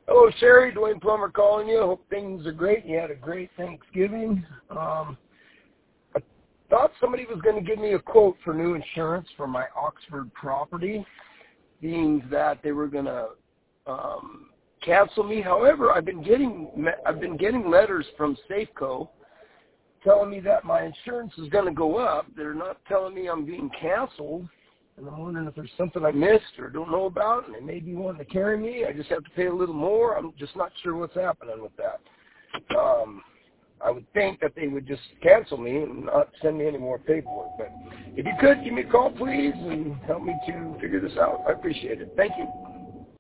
Hello, Sherry. Dwayne Plummer calling you. Hope things are great. You had a great Thanksgiving. I thought somebody was going to give me a quote for new insurance for my Oxford property, being that they were going to cancel me. However, I've been getting letters from Safeco telling me that my insurance is going to go up. They're not telling me I'm being canceled. And I'm wondering if there's something I missed or don't know about, and they may be wanting to carry me. I just have to pay a little more. I'm just not sure what's happening with that. I would think that they would just cancel me and not send me any more paperwork. But if you could, give me a call, please, and help me to figure this out. I appreciate it. Thank you.